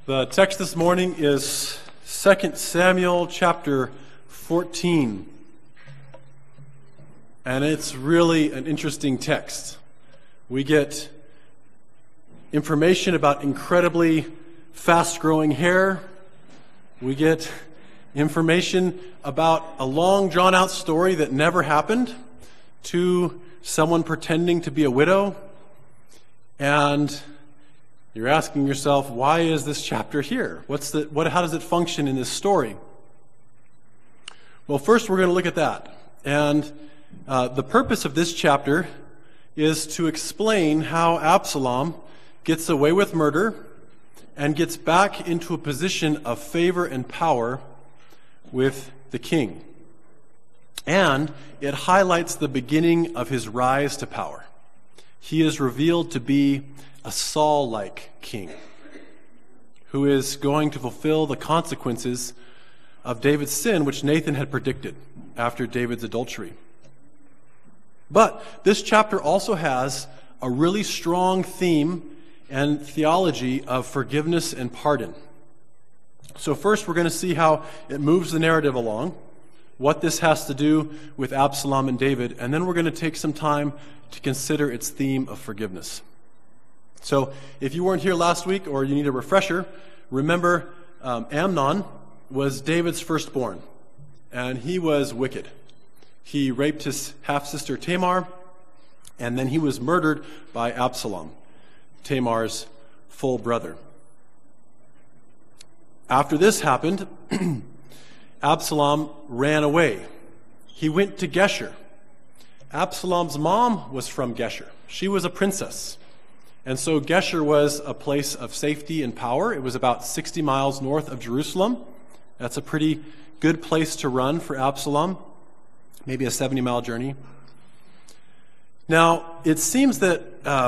The text this morning is 2 Samuel chapter 14. And it's really an interesting text. We get information about incredibly fast-growing hair. We get information about a long, drawn-out story that never happened to someone pretending to be a widow. And you're asking yourself, why is this chapter here? How does it function in this story? Well, first we're going to look at that. And the purpose of this chapter is to explain how Absalom gets away with murder and gets back into a position of favor and power with the king. And it highlights the beginning of his rise to power. He is revealed to be a Saul-like king who is going to fulfill the consequences of David's sin, which Nathan had predicted after David's adultery. But this chapter also has a really strong theme and theology of forgiveness and pardon. So first we're going to see how it moves the narrative along, what this has to do with Absalom and David, and then we're going to take some time to consider its theme of forgiveness. So if you weren't here last week or you need a refresher, remember Amnon was David's firstborn, and he was wicked. He raped his half-sister Tamar, and then he was murdered by Absalom, Tamar's full brother. After this happened, Absalom ran away. He went to Geshur. Absalom's mom was from Geshur. She was a princess. And so Geshur was a place of safety and power. It was about 60 miles north of Jerusalem. That's a pretty good place to run for Absalom, maybe a 70-mile journey. Now, it seems that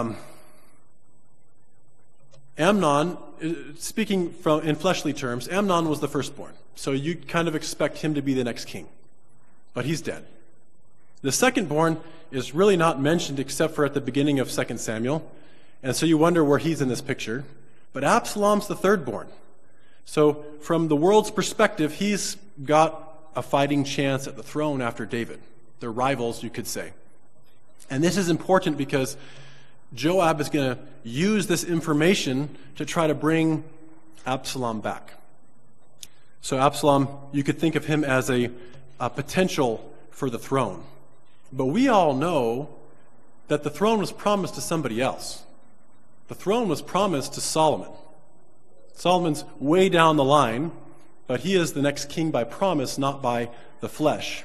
Amnon, speaking in fleshly terms, Amnon was the firstborn. So you kind of expect him to be the next king. But he's dead. The secondborn is really not mentioned except for at the beginning of 2 Samuel. And so you wonder where he's in this picture. But Absalom's the thirdborn. So from the world's perspective, he's got a fighting chance at the throne after David. They're rivals, you could say. And this is important because Joab is going to use this information to try to bring Absalom back. So Absalom, you could think of him as a potential for the throne. But we all know that the throne was promised to somebody else. The throne was promised to Solomon. Solomon's way down the line, but he is the next king by promise, not by the flesh.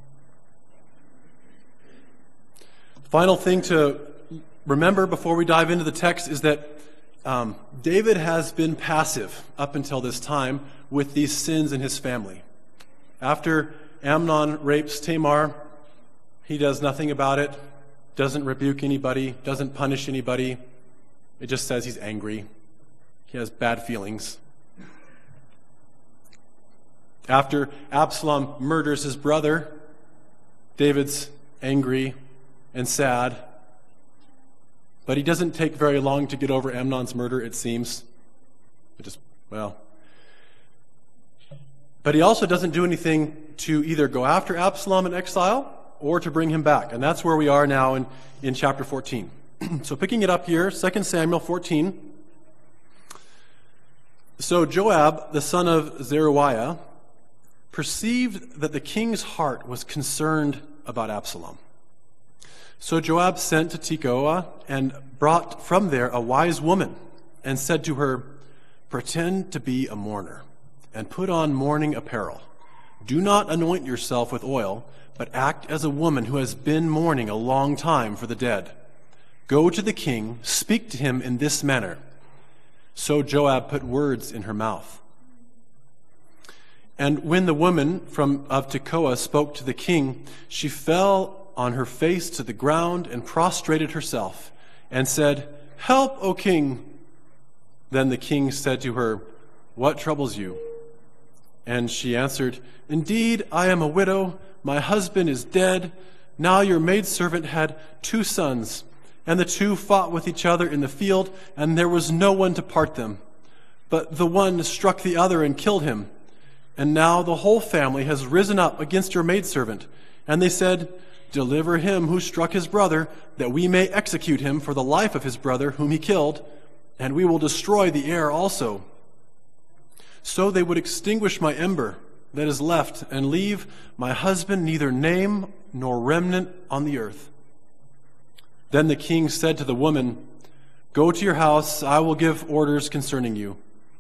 Final thing to remember before we dive into the text is that David has been passive up until this time with these sins in his family. After Amnon rapes Tamar, he does nothing about it, doesn't rebuke anybody, doesn't punish anybody. It just says he's angry. He has bad feelings. After Absalom murders his brother, David's angry and sad. But he doesn't take very long to get over Amnon's murder, it seems. But he also doesn't do anything to either go after Absalom in exile or to bring him back. And that's where we are now in chapter 14. So picking it up here, 2 Samuel 14. So Joab, the son of Zeruiah, perceived that the king's heart was concerned about Absalom. So Joab sent to Tekoa and brought from there a wise woman and said to her, "Pretend to be a mourner and put on mourning apparel. Do not anoint yourself with oil, but act as a woman who has been mourning a long time for the dead. Go to the king, speak to him in this manner." So Joab put words in her mouth. And when the woman of Tekoa spoke to the king, she fell on her face to the ground and prostrated herself and said, "Help, O king." Then the king said to her, "What troubles you?" And she answered, "Indeed, I am a widow. My husband is dead. Now your maidservant had 2 sons. And the 2 fought with each other in the field, and there was no one to part them. but the one struck the other and killed him. And now the whole family has risen up against your maidservant. And they said, deliver him who struck his brother, that we may execute him for the life of his brother whom he killed, and we will destroy the heir also. So they would extinguish my ember that is left, and leave my husband neither name nor remnant on the earth. Then the king said to the woman, go to your house, I will give orders concerning you.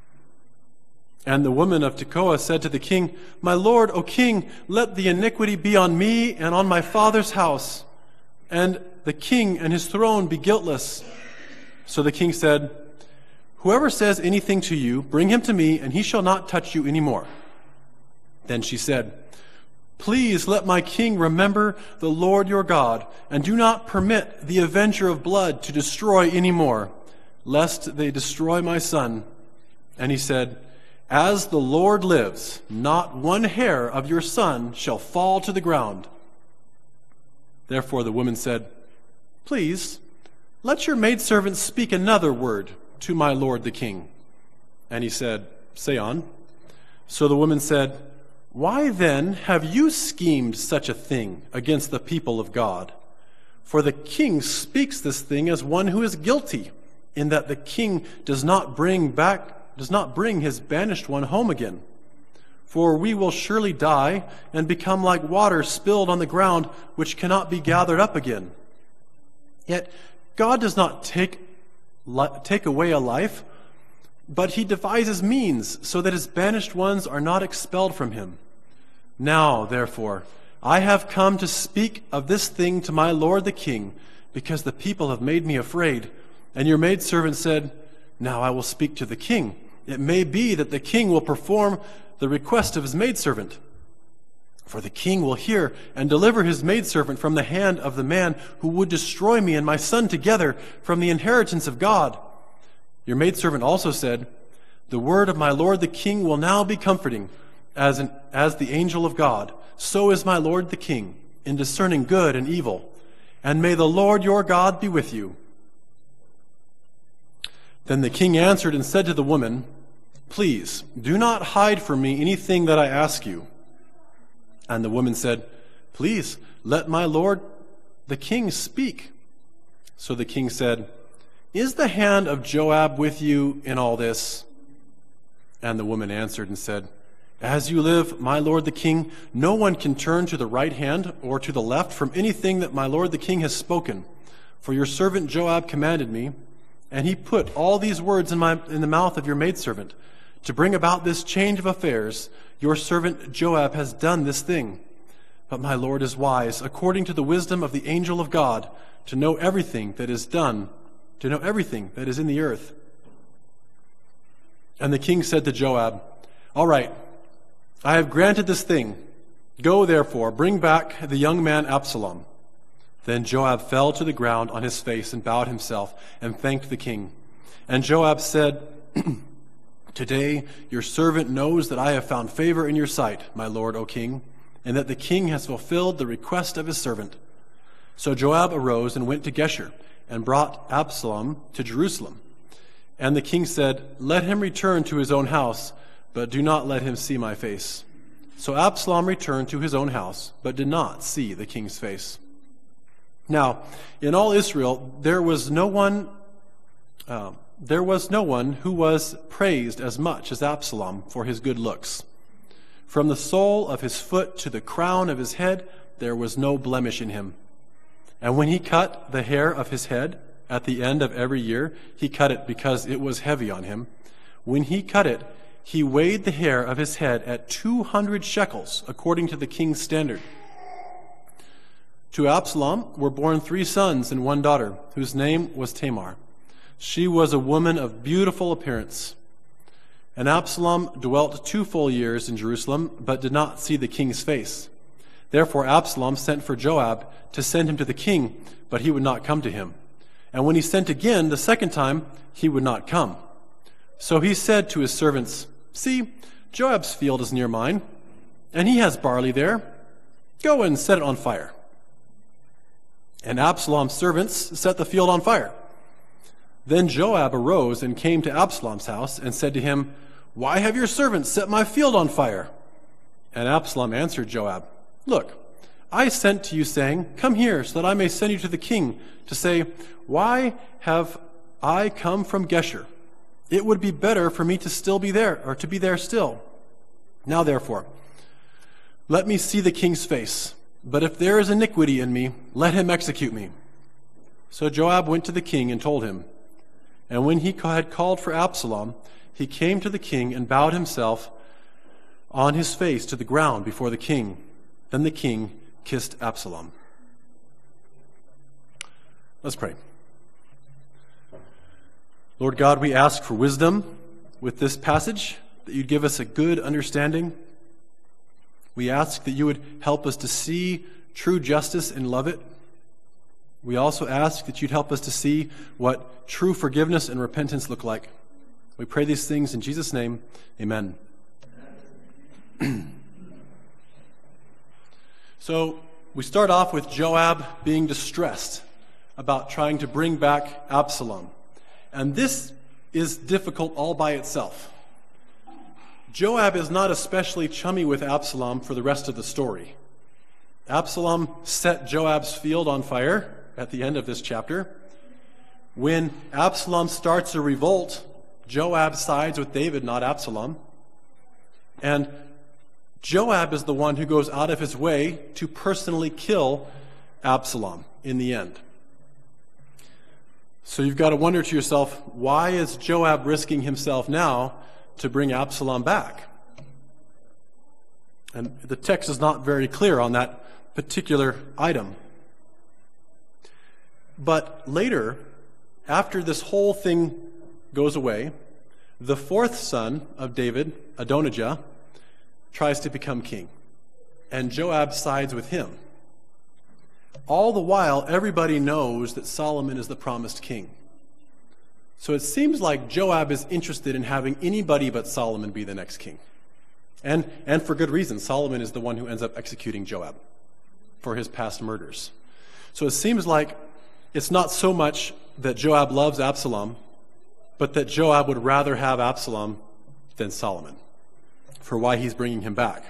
And the woman of Tekoa said to the king, my lord, O king, let the iniquity be on me and on my father's house, and the king and his throne be guiltless. So the king said, whoever says anything to you, bring him to me, and he shall not touch you any more. Then she said, please let my king remember the Lord your God, and do not permit the avenger of blood to destroy any more, lest they destroy my son. And he said, as the Lord lives, not one hair of your son shall fall to the ground. Therefore the woman said, please, let your maidservant speak another word to my lord the king. And he said, say on. So the woman said, why then have you schemed such a thing against the people of God? For the king speaks this thing as one who is guilty, in that the king does not bring his banished one home again. For we will surely die and become like water spilled on the ground, which cannot be gathered up again. Yet God does not take away a life, but he devises means so that his banished ones are not expelled from him. Now, therefore, I have come to speak of this thing to my lord the king, because the people have made me afraid. And your maidservant said, now I will speak to the king. It may be that the king will perform the request of his maidservant. For the king will hear and deliver his maidservant from the hand of the man who would destroy me and my son together from the inheritance of God. Your maidservant also said, the word of my lord the king will now be comforting, as the angel of God. So is my lord the king, in discerning good and evil. And may the Lord your God be with you. Then the king answered and said to the woman, please, do not hide from me anything that I ask you. And the woman said, please, let my lord the king speak. So the king said, is the hand of Joab with you in all this? And the woman answered and said, as you live, my lord the king, no one can turn to the right hand or to the left from anything that my lord the king has spoken. For your servant Joab commanded me, and he put all these words in the mouth of your maidservant. To bring about this change of affairs, your servant Joab has done this thing. But my lord is wise, according to the wisdom of the angel of God, to know everything that is done, to know everything that is in the earth. And the king said to Joab, all right, I have granted this thing. Go, therefore, bring back the young man Absalom. Then Joab fell to the ground on his face and bowed himself and thanked the king. And Joab said, today your servant knows that I have found favor in your sight, my lord, O king, and that the king has fulfilled the request of his servant. So Joab arose and went to Geshur and brought Absalom to Jerusalem. And the king said, let him return to his own house, but do not let him see my face. So Absalom returned to his own house, but did not see the king's face. Now, in all Israel, there was no one who was praised as much as Absalom for his good looks. From the sole of his foot to the crown of his head, there was no blemish in him. And when he cut the hair of his head at the end of every year, he cut it because it was heavy on him. When he cut it, he weighed the hair of his head at 200 shekels, according to the king's standard. To Absalom were born 3 sons and 1 daughter, whose name was Tamar. She was a woman of beautiful appearance. And Absalom dwelt 2 full years in Jerusalem, but did not see the king's face. Therefore Absalom sent for Joab to send him to the king, but he would not come to him. And when he sent again the second time, he would not come. So he said to his servants, see, Joab's field is near mine, and he has barley there. Go and set it on fire. And Absalom's servants set the field on fire. Then Joab arose and came to Absalom's house and said to him, "Why have your servants set my field on fire?" And Absalom answered Joab, "Look, I sent to you saying, 'Come here, so that I may send you to the king to say, why have I come from Geshur? It would be better for me to still be there, or to be there still. Now therefore, let me see the king's face. But if there is iniquity in me, let him execute me.' So Joab went to the king and told him. And when he had called for Absalom, he came to the king and bowed himself on his face to the ground before the king. Then the king kissed Absalom." Let's pray. Lord God, we ask for wisdom with this passage, that you'd give us a good understanding. We ask that you would help us to see true justice and love it. We also ask that you'd help us to see what true forgiveness and repentance look like. We pray these things in Jesus' name. Amen. So we start off with Joab being distressed about trying to bring back Absalom. And this is difficult all by itself. Joab is not especially chummy with Absalom for the rest of the story. Absalom set Joab's field on fire at the end of this chapter. When Absalom starts a revolt, Joab sides with David, not Absalom. And Joab is the one who goes out of his way to personally kill Absalom in the end. So you've got to wonder to yourself, why is Joab risking himself now to bring Absalom back? And the text is not very clear on that particular item. But later, after this whole thing goes away, the fourth son of David, Adonijah, tries to become king, and Joab sides with him. All the while, everybody knows that Solomon is the promised king. So it seems like Joab is interested in having anybody but Solomon be the next king. And for good reason. Solomon is the one who ends up executing Joab for his past murders. So it seems like it's not so much that Joab loves Absalom, but that Joab would rather have Absalom than Solomon, for why he's bringing him back.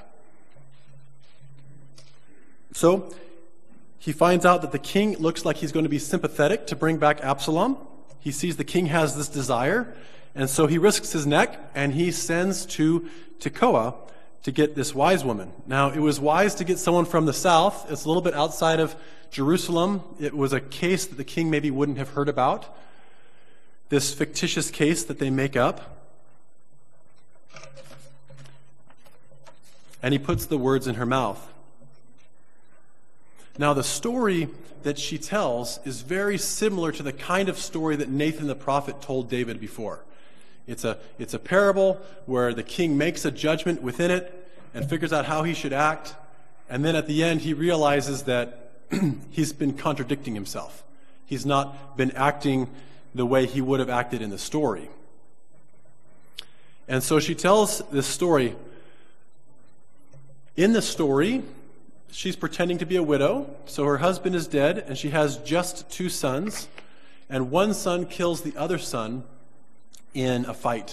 So he finds out that the king looks like he's going to be sympathetic to bring back Absalom. He sees the king has this desire, and so he risks his neck, and he sends to Tekoa to get this wise woman. Now, it was wise to get someone from the south. It's a little bit outside of Jerusalem. It was a case that the king maybe wouldn't have heard about, this fictitious case that they make up. And he puts the words in her mouth. Now, the story that she tells is very similar to the kind of story that Nathan the prophet told David before. It's a parable where the king makes a judgment within it and figures out how he should act, and then at the end he realizes that he's been contradicting himself. He's not been acting the way he would have acted in the story. And so she tells this story. In the story, she's pretending to be a widow, so her husband is dead, and she has just 2 sons, and one son kills the other son in a fight.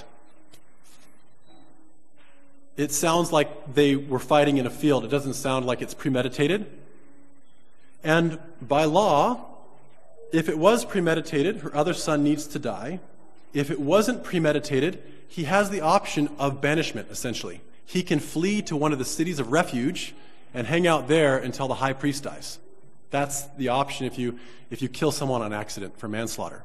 It sounds like they were fighting in a field. It doesn't sound like it's premeditated. And by law, if it was premeditated, her other son needs to die. If it wasn't premeditated, he has the option of banishment, essentially. He can flee to one of the cities of refuge and hang out there until the high priest dies. That's the option if you kill someone on accident for manslaughter.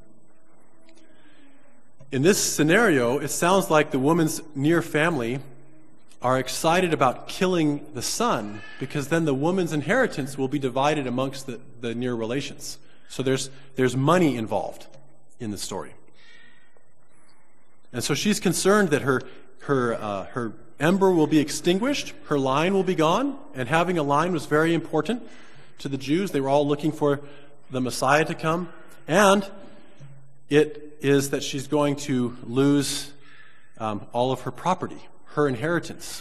In this scenario, it sounds like the woman's near family are excited about killing the son, because then the woman's inheritance will be divided amongst the near relations. So there's money involved in the story. And so she's concerned that her ember will be extinguished, her line will be gone, and having a line was very important to the Jews. They were all looking for the Messiah to come, and it is that she's going to lose all of her property, her inheritance.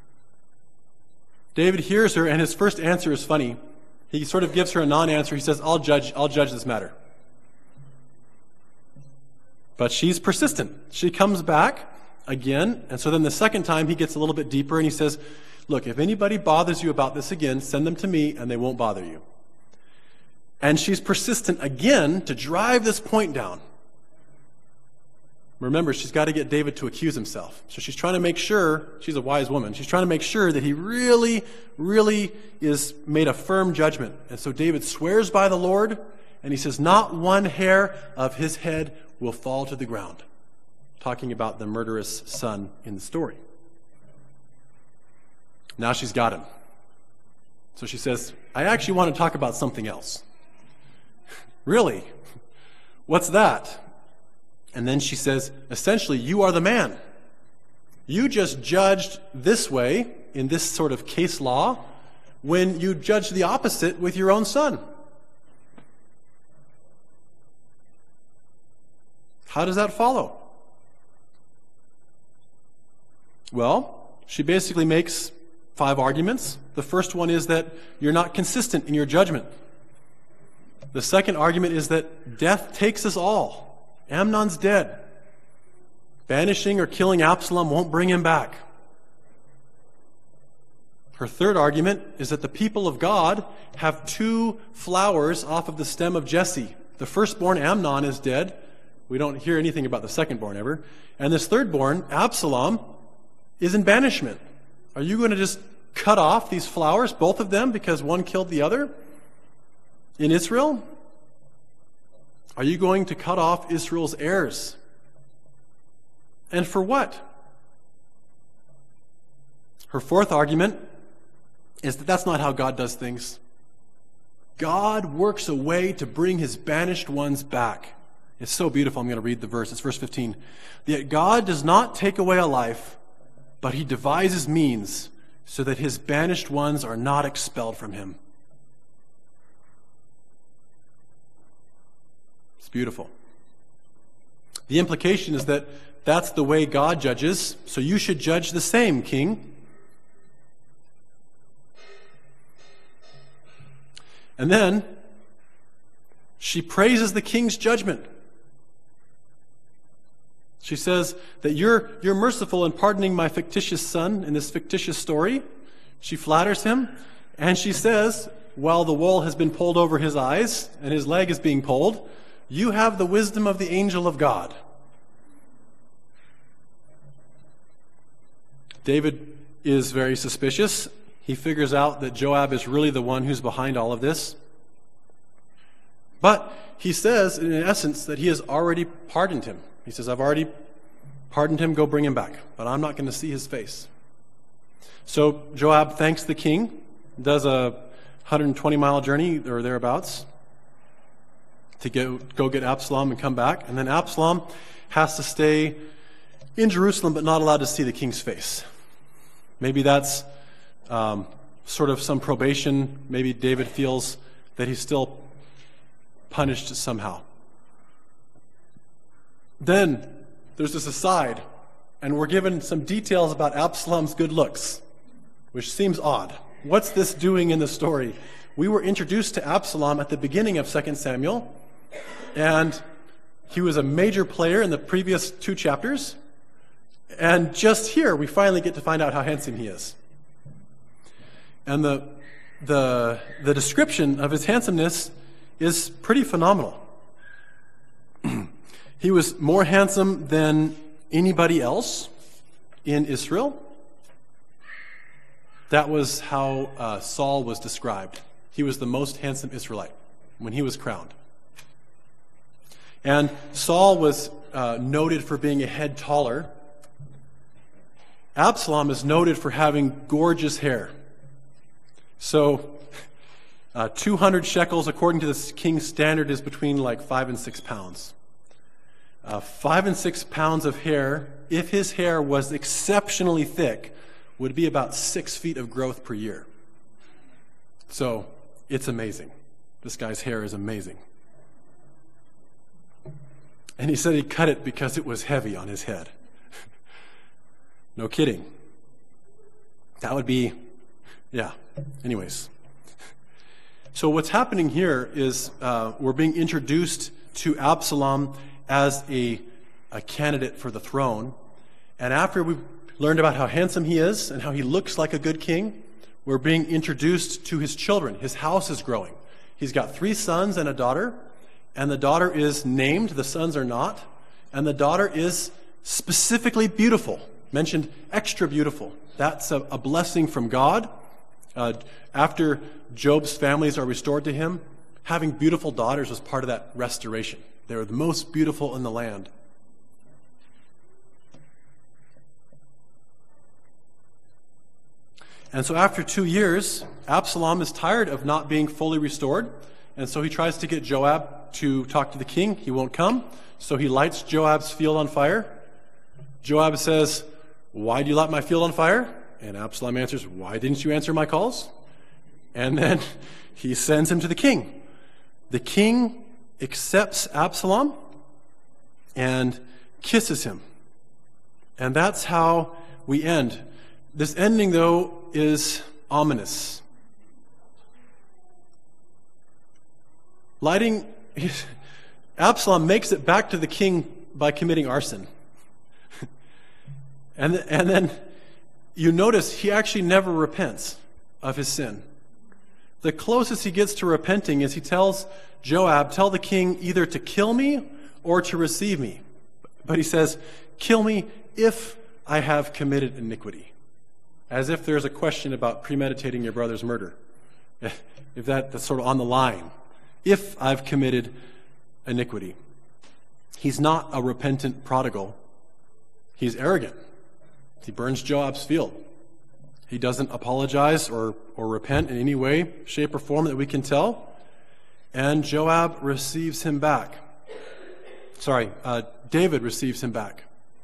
David hears her, and his first answer is funny. He sort of gives her a non-answer. He says, I'll judge this matter. But she's persistent. She comes back again, and so then the second time he gets a little bit deeper and he says, look, if anybody bothers you about this again, send them to me and they won't bother you. And she's persistent again to drive this point down. Remember, she's got to get David to accuse himself. So she's trying to make sure, she's a wise woman, she's trying to make sure that he really, really is made a firm judgment. And so David swears by the Lord, and he says, not one hair of his head will fall to the ground. Talking about the murderous son in the story. Now she's got him. So she says, I actually want to talk about something else. Really? What's that? And then she says, essentially, you are the man. You just judged this way, in this sort of case law, when you judged the opposite with your own son. How does that follow? Well, she basically makes 5 arguments. The first one is that you're not consistent in your judgment. The second argument is that death takes us all. Amnon's dead. Banishing or killing Absalom won't bring him back. Her third argument is that the people of God have 2 flowers off of the stem of Jesse. The firstborn, Amnon, is dead. We don't hear anything about the secondborn ever. And this thirdborn, Absalom, is in banishment. Are you going to just cut off these flowers, both of them, because one killed the other in Israel? Are you going to cut off Israel's heirs? And for what? Her fourth argument is that that's not how God does things. God works a way to bring his banished ones back. It's so beautiful. I'm going to read the verse. It's verse 15. Yet God does not take away a life, but he devises means so that his banished ones are not expelled from him. It's beautiful. The implication is that that's the way God judges, so you should judge the same, king. And then she praises the king's judgment. She says that you're merciful in pardoning my fictitious son in this fictitious story. She flatters him, and she says, while the wool has been pulled over his eyes and his leg is being pulled, you have the wisdom of the angel of God. David is very suspicious. He figures out that Joab is really the one who's behind all of this. But he says, in essence, that he has already pardoned him. He says, I've already pardoned him, go bring him back. But I'm not going to see his face. So Joab thanks the king, does a 120-mile journey or thereabouts to go get Absalom and come back. And then Absalom has to stay in Jerusalem but not allowed to see the king's face. Maybe that's sort of some probation. Maybe David feels that he's still punished somehow. Then there's this aside, and we're given some details about Absalom's good looks, which seems odd. What's this doing in the story? We were introduced to Absalom at the beginning of 2 Samuel, and he was a major player in the previous 2 chapters. And just here, we finally get to find out how handsome he is. And the description of his handsomeness is pretty phenomenal. He was more handsome than anybody else in Israel. That was how Saul was described. He was the most handsome Israelite when he was crowned. And Saul was noted for being a head taller. Absalom is noted for having gorgeous hair. So 200 shekels, according to the king's standard, is between like 5 and 6 pounds. 5 and 6 pounds of hair, if his hair was exceptionally thick, would be about 6 feet of growth per year. So it's amazing. This guy's hair is amazing. And he said he cut it because it was heavy on his head. No kidding. That would be, yeah. Anyways. So what's happening here is we're being introduced to Absalom as a a candidate for the throne. And after we've learned about how handsome he is and how he looks like a good king, we're being introduced to his children. His house is growing. He's got 3 sons and a daughter, and the daughter is named, the sons are not, and the daughter is specifically beautiful, mentioned extra beautiful. That's a blessing from God. After Job's families are restored to him, having beautiful daughters was part of that restoration. They were the most beautiful in the land. And so after 2 years, Absalom is tired of not being fully restored, and so he tries to get Joab to talk to the king. He won't come, so he lights Joab's field on fire. Joab says, "Why do you light my field on fire?" And Absalom answers, "Why didn't you answer my calls?" And then he sends him to the king. The king accepts Absalom and kisses him. And that's how we end. This ending, though, is ominous. Absalom makes it back to the king by committing arson. And then you notice he actually never repents of his sin. The closest he gets to repenting is he tells Joab, "Tell the king either to kill me or to receive me." But he says, "Kill me if I have committed iniquity." As if there's a question about premeditating your brother's murder. If that's sort of on the line. If I've committed iniquity. He's not a repentant prodigal. He's arrogant. He burns Joab's field. He doesn't apologize or repent in any way, shape, or form that we can tell. And Joab receives him back. David receives him back.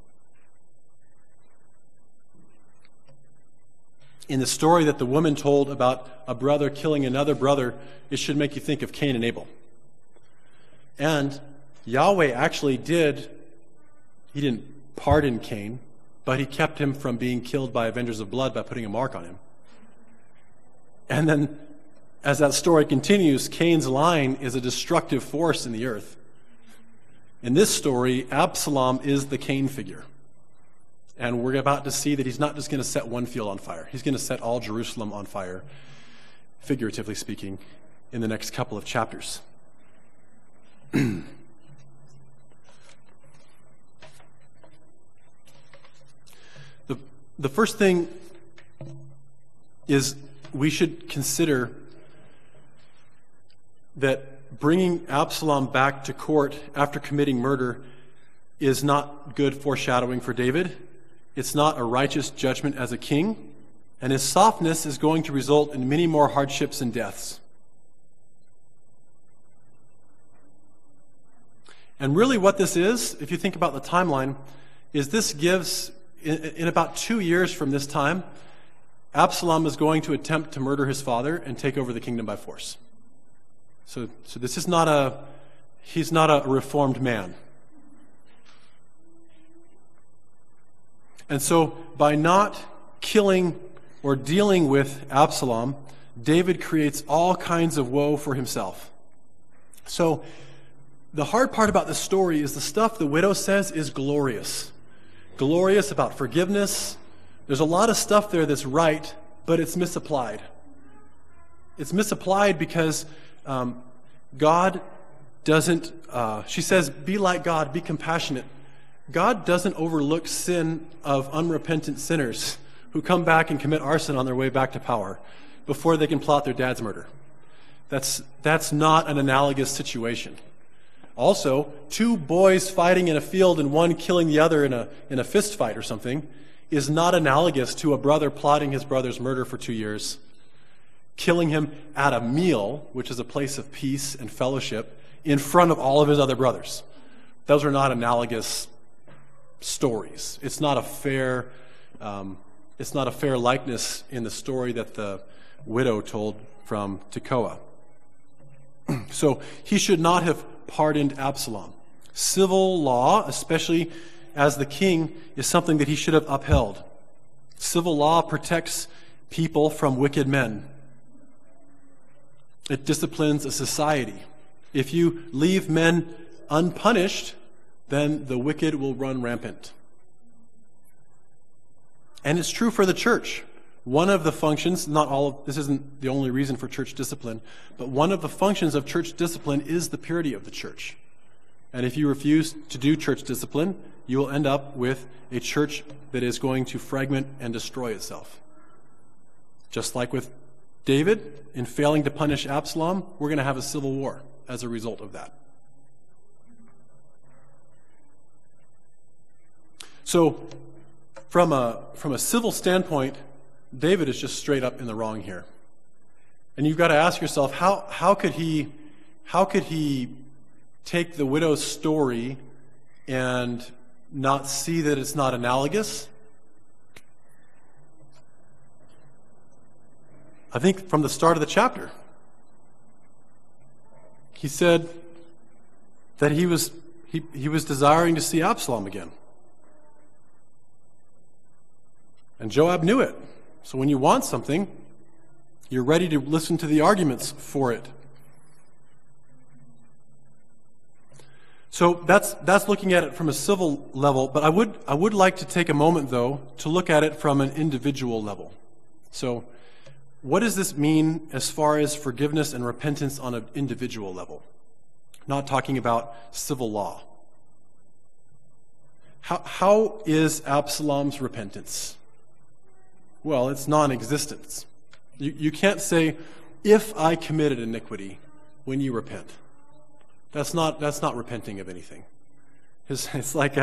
In the story that the woman told about a brother killing another brother, it should make you think of Cain and Abel. And Yahweh actually he didn't pardon Cain, but he kept him from being killed by avengers of blood by putting a mark on him. And then, as that story continues, Cain's line is a destructive force in the earth. In this story, Absalom is the Cain figure. And we're about to see that he's not just going to set one field on fire. He's going to set all Jerusalem on fire, figuratively speaking, in the next couple of chapters. The first thing is we should consider that bringing Absalom back to court after committing murder is not good foreshadowing for David. It's not a righteous judgment as a king, and his softness is going to result in many more hardships and deaths. And really what this is, if you think about the timeline, is this gives, in about 2 years from this time, Absalom is going to attempt to murder his father and take over the kingdom by force. So this is he's not a reformed man. And so by not killing or dealing with Absalom, David creates all kinds of woe for himself. So the hard part about this story is the stuff the widow says is glorious. Glorious about forgiveness. There's a lot of stuff there that's right, but it's misapplied. It's misapplied because God doesn't, she says, be like God, be compassionate. God doesn't overlook sin of unrepentant sinners who come back and commit arson on their way back to power before they can plot their dad's murder. That's not an analogous situation. Also, 2 boys fighting in a field and one killing the other in a fist fight or something is not analogous to a brother plotting his brother's murder for 2 years, killing him at a meal, which is a place of peace and fellowship, in front of all of his other brothers. Those are not analogous stories. It's not a fair likeness in the story that the widow told from Tekoa. So he should not have pardoned Absalom. Civil law, especially as the king, is something that he should have upheld. Civil law protects people from wicked men. It disciplines a society. If you leave men unpunished, then the wicked will run rampant. And it's true for the church. One of the functions, this isn't the only reason for church discipline, but one of the functions of church discipline is the purity of the church. And if you refuse to do church discipline, you will end up with a church that is going to fragment and destroy itself. Just like with David, in failing to punish Absalom, we're going to have a civil war as a result of that. So, from a civil standpoint, David is just straight up in the wrong here. And you've got to ask yourself, how could he take the widow's story and not see that it's not analogous? I think from the start of the chapter, he said that he was desiring to see Absalom again. And Joab knew it. So when you want something, you're ready to listen to the arguments for it. So that's looking at it from a civil level, but I would like to take a moment, though, to look at it from an individual level. So what does this mean as far as forgiveness and repentance on an individual level? Not talking about civil law. How is Absalom's repentance? Well, it's non-existence. You can't say, if I committed iniquity, when you repent. That's not repenting of anything. It's like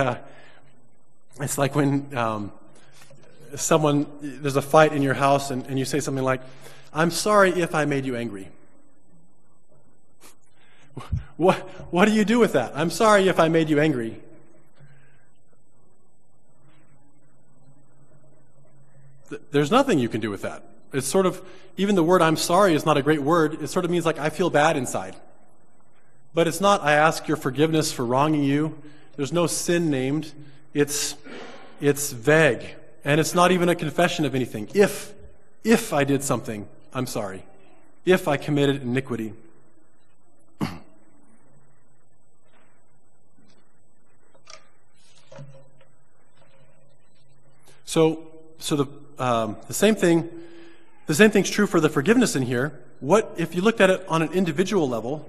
when there's a fight in your house and you say something like, I'm sorry if I made you angry. What do you do with that? I'm sorry if I made you angry. There's nothing you can do with that. It's sort of, even the word I'm sorry is not a great word. It sort of means like I feel bad inside. But it's not I ask your forgiveness for wronging you. There's no sin named. It's vague. And it's not even a confession of anything. If I did something, I'm sorry. If I committed iniquity. So the same thing's true for the forgiveness in here. What if you looked at it on an individual level,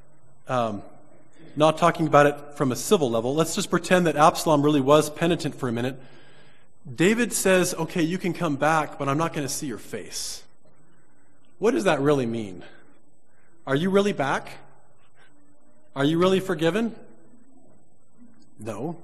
not talking about it from a civil level, let's just pretend that Absalom really was penitent for a minute. David says, okay, you can come back, but I'm not going to see your face. What does that really mean? Are you really back? Are you really forgiven? No.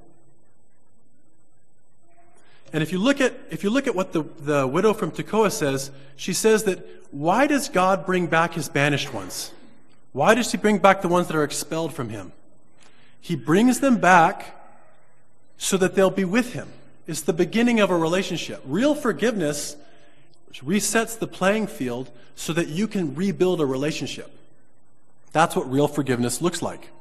And if you look at what the widow from Tekoa says, she says that, why does God bring back his banished ones? Why does he bring back the ones that are expelled from him? He brings them back so that they'll be with him. It's the beginning of a relationship. Real forgiveness resets the playing field so that you can rebuild a relationship. That's what real forgiveness looks like.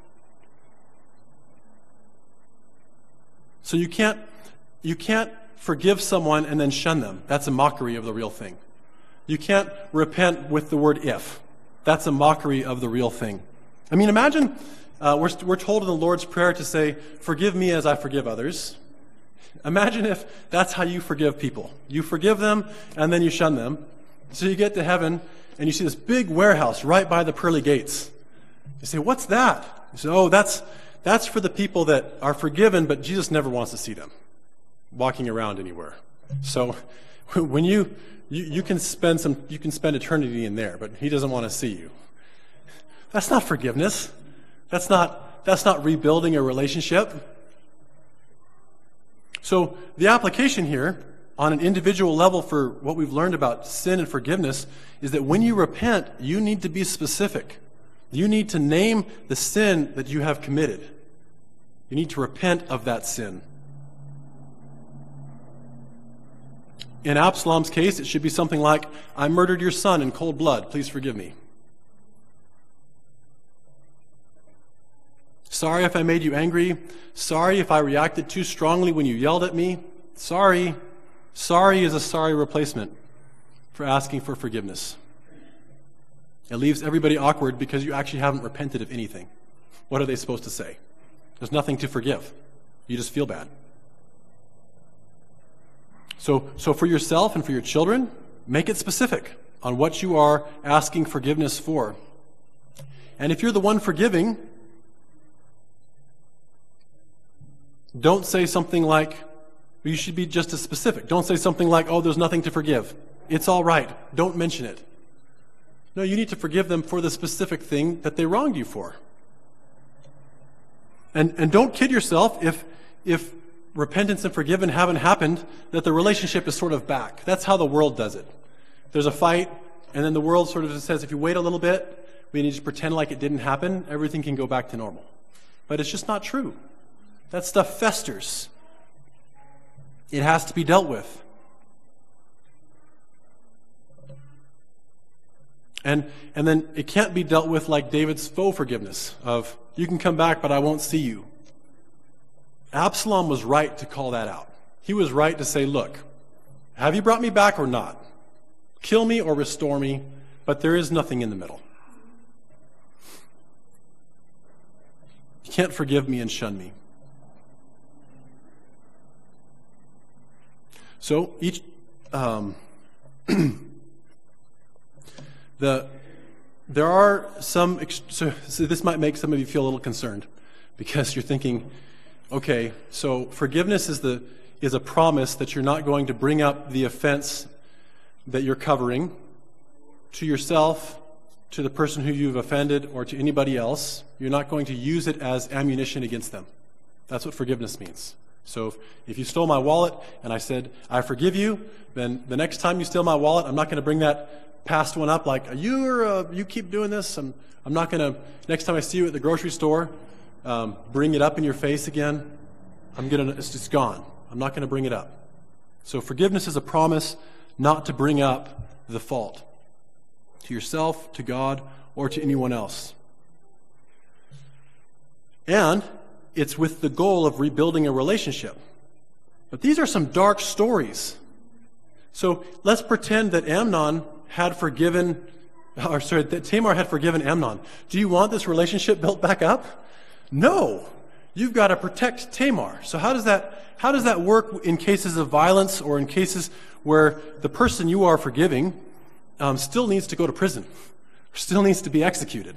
So you can't forgive someone and then shun them. That's a mockery of the real thing. You can't repent with the word if. That's a mockery of the real thing. I mean, imagine we're told in the Lord's Prayer to say, forgive me as I forgive others. Imagine if that's how you forgive people. You forgive them and then you shun them. So you get to heaven and you see this big warehouse right by the pearly gates. You say, what's that? You say, oh, that's for the people that are forgiven, but Jesus never wants to see them walking around anywhere. So when you can spend eternity in there, but he doesn't want to see you. That's not forgiveness. That's not rebuilding a relationship. So the application here on an individual level for what we've learned about sin and forgiveness is that when you repent, you need to be specific. You need to name the sin that you have committed. You need to repent of that sin. In Absalom's case, it should be something like, I murdered your son in cold blood. Please forgive me. Sorry if I made you angry. Sorry if I reacted too strongly when you yelled at me. Sorry. Sorry is a sorry replacement for asking for forgiveness. It leaves everybody awkward because you actually haven't repented of anything. What are they supposed to say? There's nothing to forgive. You just feel bad. So for yourself and for your children, make it specific on what you are asking forgiveness for. And if you're the one forgiving, don't say something like, you should be just as specific. Don't say something like, oh, there's nothing to forgive. It's all right. Don't mention it. No, you need to forgive them for the specific thing that they wronged you for. And don't kid yourself if repentance and forgiveness haven't happened, that the relationship is sort of back. That's how the world does it. There's a fight, and then the world sort of just says, if you wait a little bit, we need to pretend like it didn't happen, everything can go back to normal. But it's just not true. That stuff festers. It has to be dealt with. And then it can't be dealt with like David's faux forgiveness of, you can come back, but I won't see you. Absalom was right to call that out. He was right to say, look, have you brought me back or not? Kill me or restore me, but there is nothing in the middle. You can't forgive me and shun me. So each there are some. So this might make some of you feel a little concerned, because you're thinking, okay, so forgiveness is a promise that you're not going to bring up the offense that you're covering to yourself, to the person who you've offended, or to anybody else. You're not going to use it as ammunition against them. That's what forgiveness means. So if you stole my wallet and I said, I forgive you, then the next time you steal my wallet, I'm not going to bring that past one up like, you keep doing this. I'm not going to, next time I see you at the grocery store, bring it up in your face again. It's just gone. I'm not going to bring it up. So forgiveness is a promise not to bring up the fault to yourself, to God, or to anyone else. And it's with the goal of rebuilding a relationship. But these are some dark stories. So let's pretend that that Tamar had forgiven Amnon. Do you want this relationship built back up? No. You've got to protect Tamar. So how does that work in cases of violence, or in cases where the person you are forgiving still needs to go to prison, still needs to be executed?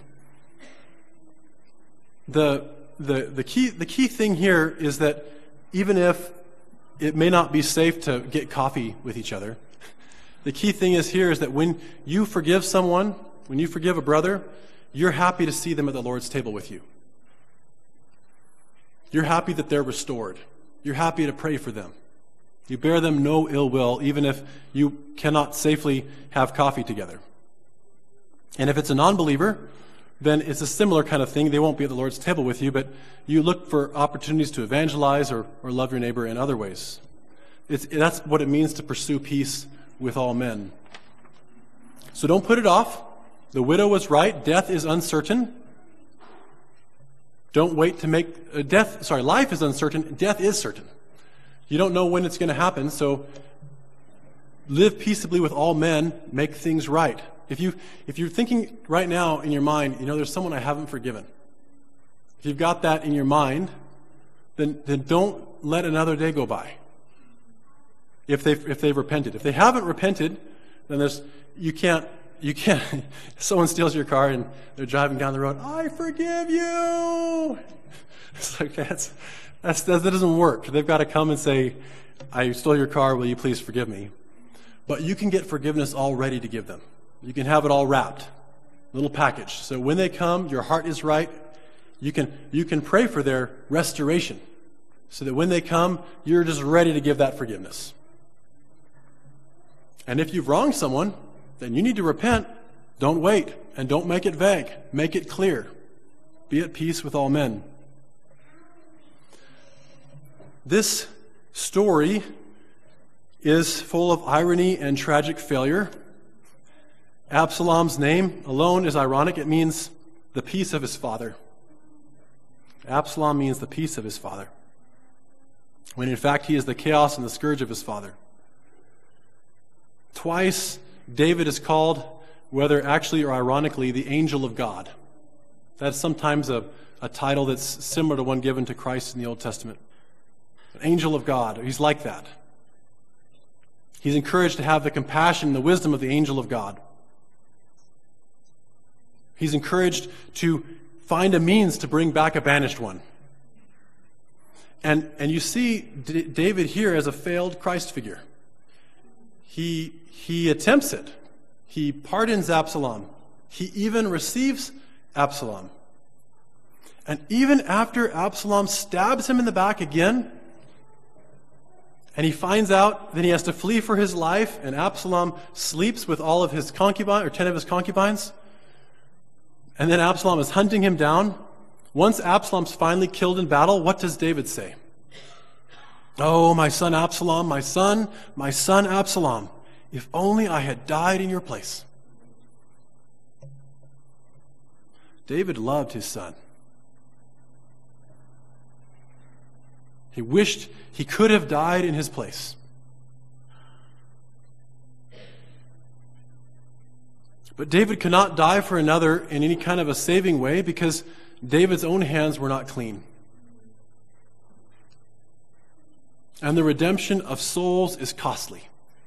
The key thing here is that even if it may not be safe to get coffee with each other, the key thing is that when you forgive someone, when you forgive a brother, you're happy to see them at the Lord's table with you. You're happy that they're restored. You're happy to pray for them. You bear them no ill will, even if you cannot safely have coffee together. And if it's a non-believer, then it's a similar kind of thing. They won't be at the Lord's table with you, but you look for opportunities to evangelize or love your neighbor in other ways. That's what it means to pursue peace with all men. So don't put it off. The widow was right. Death is uncertain. Don't wait to make life is uncertain. Death is certain. You don't know when it's going to happen, so live peaceably with all men. Make things right. If you're thinking right now in your mind, there's someone I haven't forgiven. If you've got that in your mind, then don't let another day go by. If they've repented. If they haven't repented, then you can't someone steals your car and they're driving down the road, I forgive you. It's like that doesn't work. They've got to come and say, I stole your car, will you please forgive me? But you can get forgiveness all ready to give them. You can have it all wrapped, little package. So when they come, your heart is right. You can pray for their restoration, so that when they come, you're just ready to give that forgiveness. And if you've wronged someone, then you need to repent. Don't wait, and don't make it vague. Make it clear. Be at peace with all men. This story is full of irony and tragic failure. Absalom's name alone is ironic. It means the peace of his father. Absalom means the peace of his father, when in fact he is the chaos and the scourge of his father. Twice David is called, whether actually or ironically, the angel of God. That's sometimes a title that's similar to one given to Christ in the Old Testament. An angel of God. He's like that. He's encouraged to have the compassion and the wisdom of the angel of God. He's encouraged to find a means to bring back a banished one. And you see David here as a failed Christ figure. He attempts it. He pardons Absalom. He even receives Absalom. And even after Absalom stabs him in the back again, and he finds out that he has to flee for his life, and Absalom sleeps with all of his concubines, or 10 of his concubines, and then Absalom is hunting him down. Once Absalom's finally killed in battle, what does David say? Oh, my son Absalom, my son Absalom, if only I had died in your place. David loved his son. He wished he could have died in his place. But David could not die for another in any kind of a saving way because David's own hands were not clean. And the redemption of souls is costly.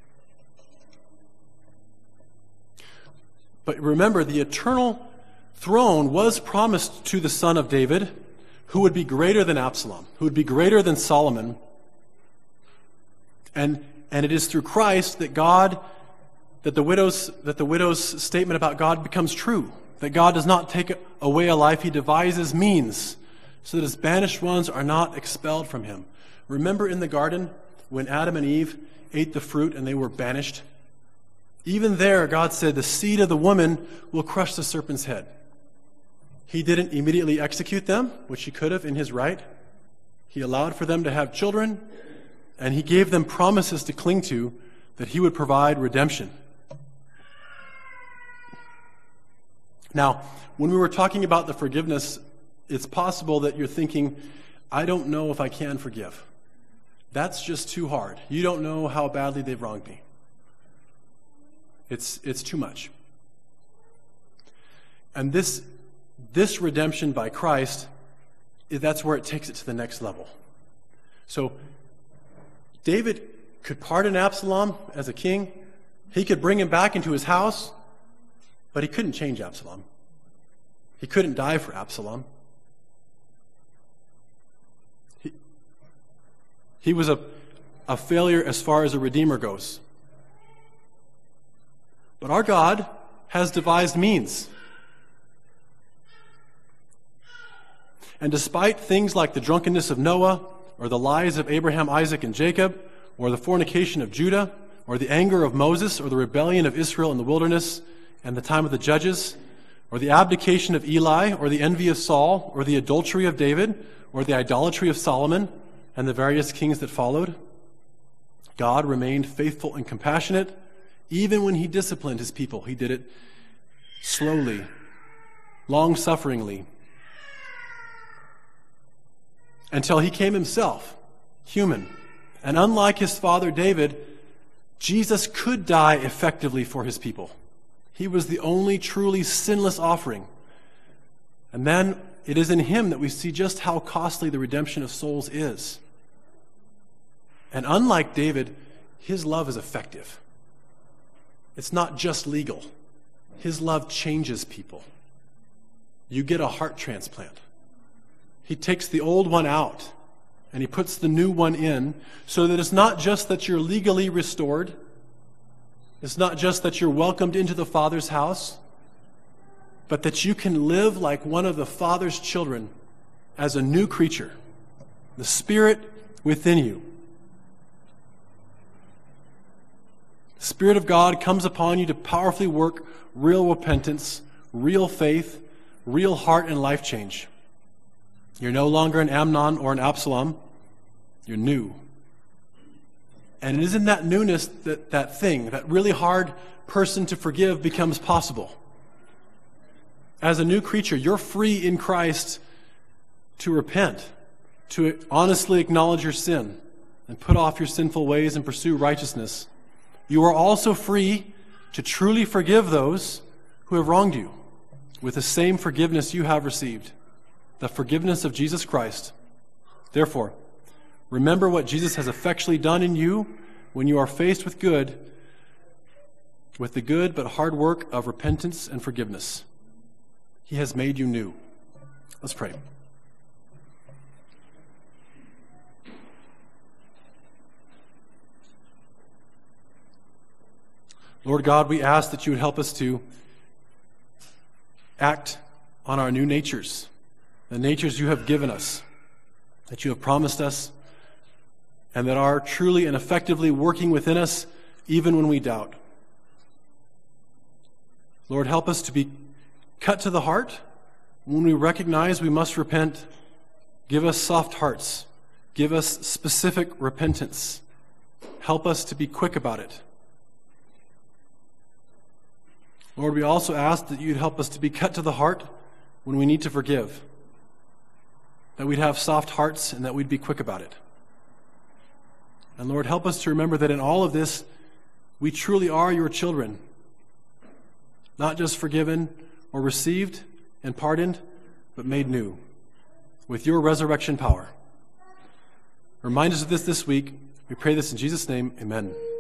But remember, the eternal throne was promised to the son of David, who would be greater than Absalom, who would be greater than Solomon. And it is through Christ that the widow's statement about God becomes true. That God does not take away a life, he devises means so that his banished ones are not expelled from him. Remember in the garden when Adam and Eve ate the fruit and they were banished? Even there, God said, the seed of the woman will crush the serpent's head. He didn't immediately execute them, which he could have in his right. He allowed for them to have children, and he gave them promises to cling to that he would provide redemption. Now, when we were talking about the forgiveness, it's possible that you're thinking, I don't know if I can forgive. That's just too hard. You don't know how badly they've wronged me. It's too much. And this redemption by Christ, that's where it takes it to the next level. So David could pardon Absalom as a king. He could bring him back into his house, but he couldn't change Absalom. He couldn't die for Absalom. He was a failure as far as a redeemer goes. But our God has devised means. And despite things like the drunkenness of Noah, or the lies of Abraham, Isaac, and Jacob, or the fornication of Judah, or the anger of Moses, or the rebellion of Israel in the wilderness and the time of the judges, or the abdication of Eli, or the envy of Saul, or the adultery of David, or the idolatry of Solomon, and the various kings that followed, God remained faithful and compassionate. Even when he disciplined his people, he did it slowly, long-sufferingly, until he came himself, human. And unlike his father David, Jesus could die effectively for his people. He was the only truly sinless offering. And then it is in him that we see just how costly the redemption of souls is. And unlike David, his love is effective. It's not just legal. His love changes people. You get a heart transplant. He takes the old one out and he puts the new one in so that it's not just that you're legally restored. It's not just that you're welcomed into the Father's house, but that you can live like one of the Father's children as a new creature. The Spirit within you. The Spirit of God comes upon you to powerfully work real repentance, real faith, real heart and life change. You're no longer an Amnon or an Absalom. You're new. And it is in that newness that really hard person to forgive becomes possible. As a new creature, you're free in Christ to repent, to honestly acknowledge your sin and put off your sinful ways and pursue righteousness. You are also free to truly forgive those who have wronged you, with the same forgiveness you have received, the forgiveness of Jesus Christ. Therefore, remember what Jesus has effectually done in you when you are faced with the good but hard work of repentance and forgiveness. He has made you new. Let's pray. Lord God, we ask that you would help us to act on our new natures, the natures you have given us, that you have promised us, and that are truly and effectively working within us even when we doubt. Lord, help us to be cut to the heart when we recognize we must repent. Give us soft hearts. Give us specific repentance. Help us to be quick about it. Lord, we also ask that you'd help us to be cut to the heart when we need to forgive, that we'd have soft hearts and that we'd be quick about it. And Lord, help us to remember that in all of this, we truly are your children, not just forgiven or received and pardoned, but made new with your resurrection power. Remind us of this week. We pray this in Jesus' name. Amen.